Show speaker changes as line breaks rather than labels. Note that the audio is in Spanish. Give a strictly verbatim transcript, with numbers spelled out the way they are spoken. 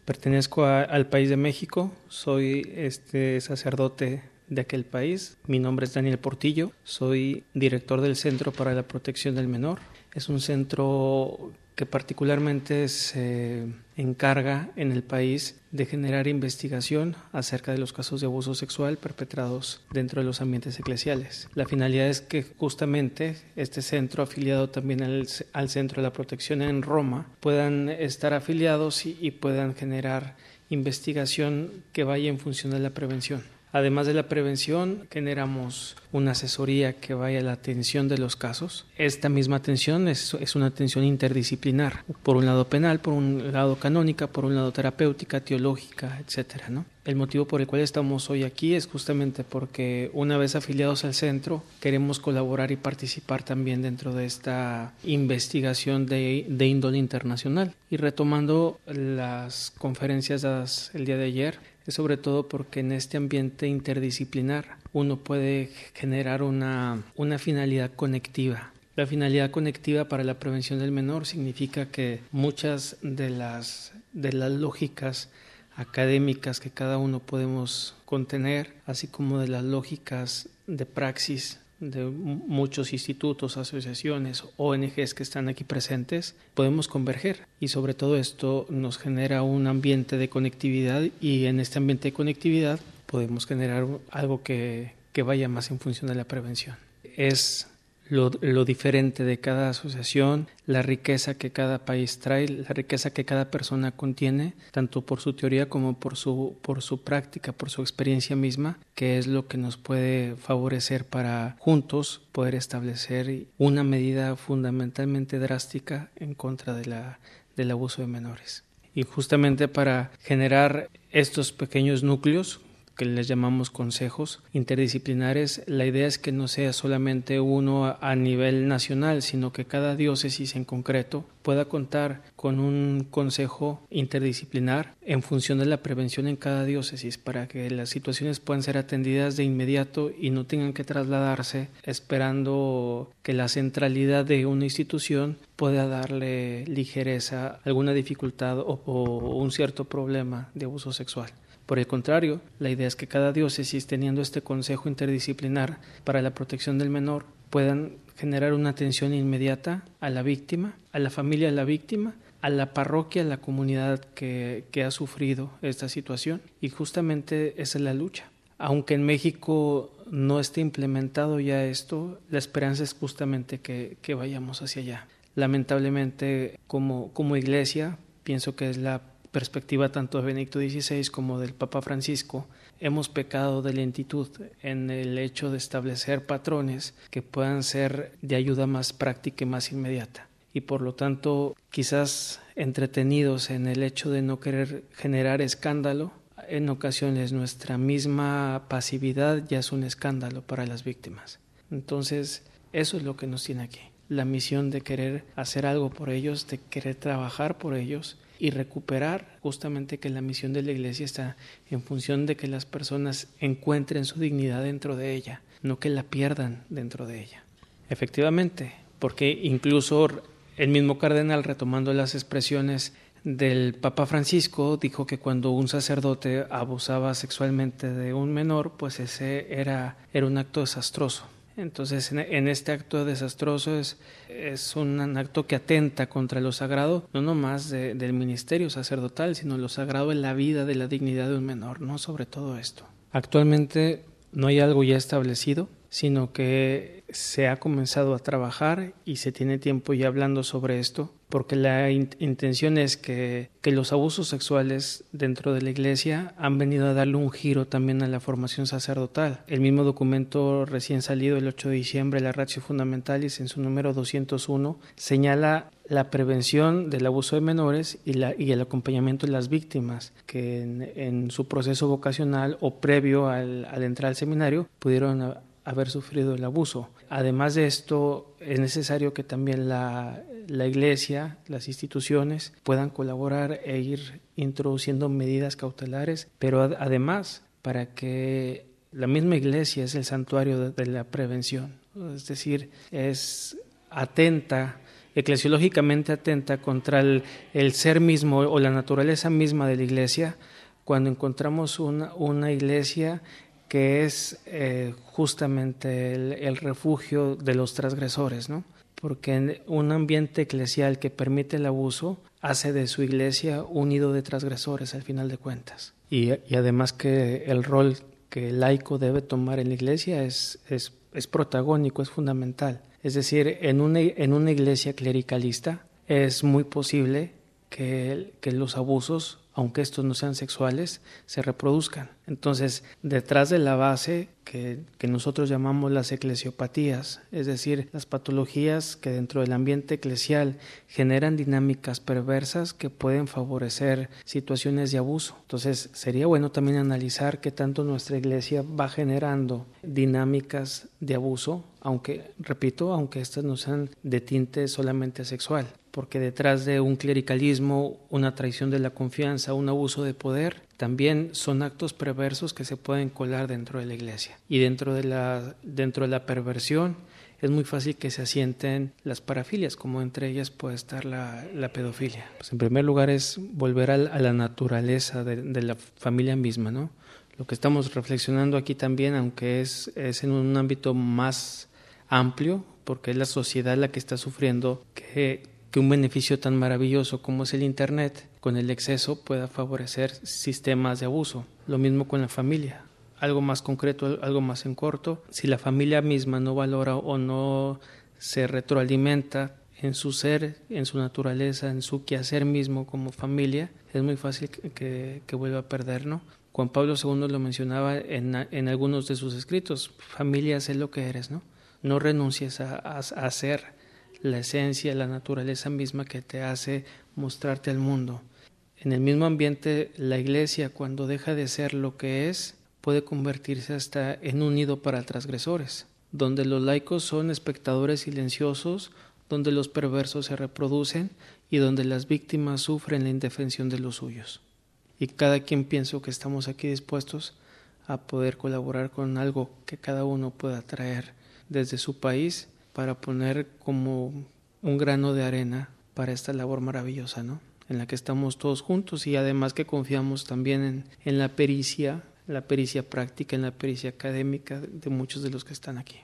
Pertenezco a, al país de México, soy este sacerdote de aquel país. Mi nombre es Daniel Portillo, soy director del Centro para la Protección del Menor. Es un centro que particularmente se encarga en el país de generar investigación acerca de los casos de abuso sexual perpetrados dentro de los ambientes eclesiales. La finalidad es que justamente este centro, afiliado también al, al Centro de la Protección en Roma, puedan estar afiliados y, y puedan generar investigación que vaya en función de la prevención. Además de la prevención, generamos una asesoría que vaya a la atención de los casos. Esta misma atención es, es una atención interdisciplinar, por un lado penal, por un lado canónica, por un lado terapéutica, teológica, etcétera, ¿no? El motivo por el cual estamos hoy aquí es justamente porque una vez afiliados al centro queremos colaborar y participar también dentro de esta investigación de, de índole internacional. Y retomando las conferencias dadas el día de ayer, es sobre todo porque en este ambiente interdisciplinar uno puede generar una, una finalidad conectiva. La finalidad conectiva para la prevención del menor significa que muchas de las, de las lógicas académicas que cada uno podemos contener, así como de las lógicas de praxis de muchos institutos, asociaciones, O N Ges que están aquí presentes, podemos converger y sobre todo esto nos genera un ambiente de conectividad y en este ambiente de conectividad podemos generar algo que, que vaya más en función de la prevención. Es Lo, lo diferente de cada asociación, la riqueza que cada país trae, la riqueza que cada persona contiene, tanto por su teoría como por su, por su práctica, por su experiencia misma, que es lo que nos puede favorecer para juntos poder establecer una medida fundamentalmente drástica en contra de la, del abuso de menores. Y justamente para generar estos pequeños núcleos, que les llamamos consejos interdisciplinares, la idea es que no sea solamente uno a nivel nacional, sino que cada diócesis en concreto pueda contar con un consejo interdisciplinar en función de la prevención en cada diócesis para que las situaciones puedan ser atendidas de inmediato y no tengan que trasladarse esperando que la centralidad de una institución pueda darle ligereza a alguna dificultad o, o un cierto problema de abuso sexual. Por el contrario, la idea es que cada diócesis, teniendo este consejo interdisciplinar para la protección del menor, puedan generar una atención inmediata a la víctima, a la familia de la víctima, a la parroquia, a la comunidad que, que ha sufrido esta situación. Y justamente esa es la lucha. Aunque en México no esté implementado ya esto, la esperanza es justamente que, que vayamos hacia allá. Lamentablemente, como, como iglesia, pienso que es la perspectiva tanto de Benedicto dieciséis como del Papa Francisco, hemos pecado de lentitud en el hecho de establecer patrones que puedan ser de ayuda más práctica y más inmediata. Y por lo tanto, quizás entretenidos en el hecho de no querer generar escándalo, en ocasiones nuestra misma pasividad ya es un escándalo para las víctimas. Entonces, eso es lo que nos tiene aquí. La misión de querer hacer algo por ellos, de querer trabajar por ellos, y recuperar justamente que la misión de la Iglesia está en función de que las personas encuentren su dignidad dentro de ella, no que la pierdan dentro de ella. Efectivamente, porque incluso el mismo cardenal, retomando las expresiones del Papa Francisco, dijo que cuando un sacerdote abusaba sexualmente de un menor, pues ese era, era un acto desastroso. Entonces, en, en este acto desastroso es, es un acto que atenta contra lo sagrado, no nomás de, del ministerio sacerdotal, sino lo sagrado en la vida, de la dignidad de un menor, ¿no? Sobre todo esto. Actualmente no hay algo ya establecido, sino que se ha comenzado a trabajar y se tiene tiempo ya hablando sobre esto, porque la in- intención es que, que los abusos sexuales dentro de la Iglesia han venido a darle un giro también a la formación sacerdotal. El mismo documento recién salido el ocho de diciembre, la Ratio Fundamentalis, en su número doscientos uno, señala la prevención del abuso de menores y, la, y el acompañamiento de las víctimas que en, en su proceso vocacional o previo al, al entrar al seminario pudieron haber sufrido el abuso. Además de esto, es necesario que también la, la Iglesia, las instituciones, puedan colaborar e ir introduciendo medidas cautelares, pero ad, además para que la misma Iglesia es el santuario de, de la prevención, es decir, es atenta eclesiológicamente atenta contra el, el ser mismo o la naturaleza misma de la iglesia cuando encontramos una, una iglesia que es eh, justamente el, el refugio de los transgresores, ¿no? Porque en un ambiente eclesial que permite el abuso hace de su iglesia un nido de transgresores al final de cuentas. Y, y además que el rol que el laico debe tomar en la iglesia es, es, es protagónico, es fundamental. Es decir, en una, en una iglesia clericalista es muy posible que, que los abusos, aunque estos no sean sexuales, se reproduzcan. Entonces, detrás de la base que, que nosotros llamamos las eclesiopatías, es decir, las patologías que dentro del ambiente eclesial generan dinámicas perversas que pueden favorecer situaciones de abuso. Entonces, sería bueno también analizar qué tanto nuestra iglesia va generando dinámicas de abuso, aunque, repito, aunque estas no sean de tinte solamente sexual, porque detrás de un clericalismo, una traición de la confianza, un abuso de poder, también son actos perversos que se pueden colar dentro de la iglesia. Y dentro de la, dentro de la perversión es muy fácil que se asienten las parafilias, como entre ellas puede estar la, la pedofilia. Pues en primer lugar es volver a la, a la naturaleza de, de la familia misma, ¿no? Lo que estamos reflexionando aquí también, aunque es, es en un ámbito más amplio, porque es la sociedad la que está sufriendo que, que un beneficio tan maravilloso como es el Internet, con el exceso pueda favorecer sistemas de abuso. Lo mismo con la familia. Algo más concreto, algo más en corto. Si la familia misma no valora o no se retroalimenta en su ser, en su naturaleza, en su quehacer mismo como familia, es muy fácil que, que, que vuelva a perder, ¿no? Juan Pablo segundo lo mencionaba en, en algunos de sus escritos. Familia, sé lo que eres, ¿no? No renuncies a, a, a ser la esencia, la naturaleza misma que te hace mostrarte al mundo. En el mismo ambiente, la iglesia, cuando deja de ser lo que es, puede convertirse hasta en un nido para transgresores, donde los laicos son espectadores silenciosos, donde los perversos se reproducen y donde las víctimas sufren la indefensión de los suyos. Y cada quien pienso que estamos aquí dispuestos a poder colaborar con algo que cada uno pueda traer desde su país para poner como un grano de arena para esta labor maravillosa, ¿no? En la que estamos todos juntos y además que confiamos también en, en la pericia, la pericia práctica, en la pericia académica de muchos de los que están aquí.